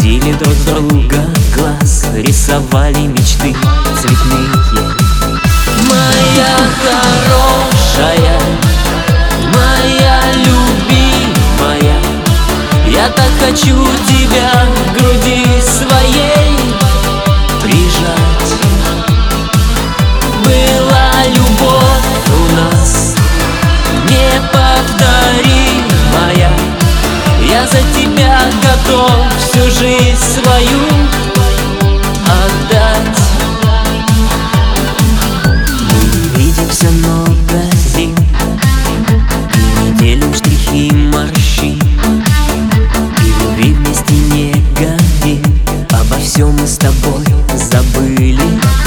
сводили друг друга глаз, рисовали мечты цветные. Моя хорошая, моя любимая, я так хочу тебя к груди своей прижать. Была любовь у нас неповторимая, я за тебя готов всю жизнь свою отдать. Мы видимся много зим и не делим штрихи морщин, и любви вместе не горим. Обо всем мы с тобой забыли,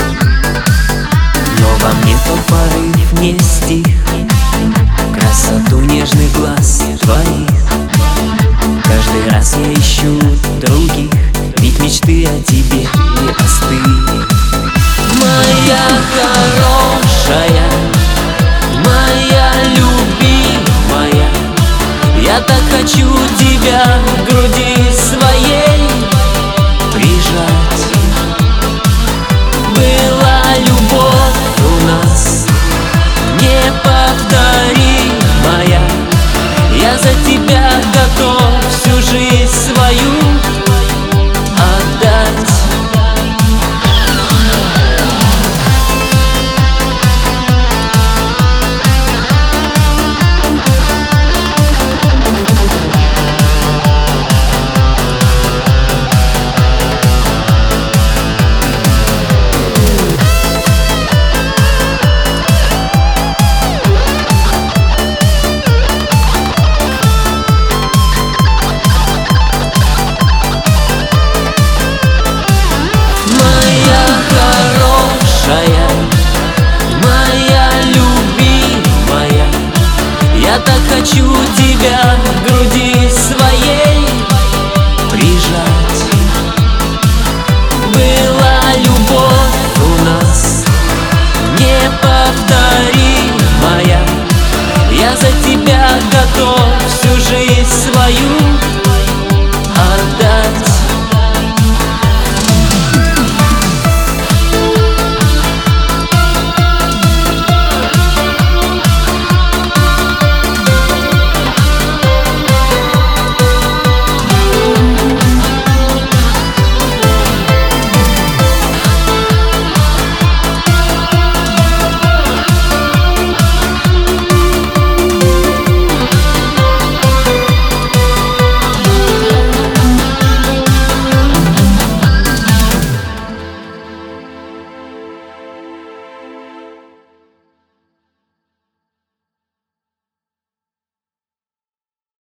но во мне тот порыв не стих, красоту нежных глаз твоих. Каждый раз я ищу других, ведь мечты о тебе не остыли. Моя хорошая, моя любимая, я так хочу тебя к груди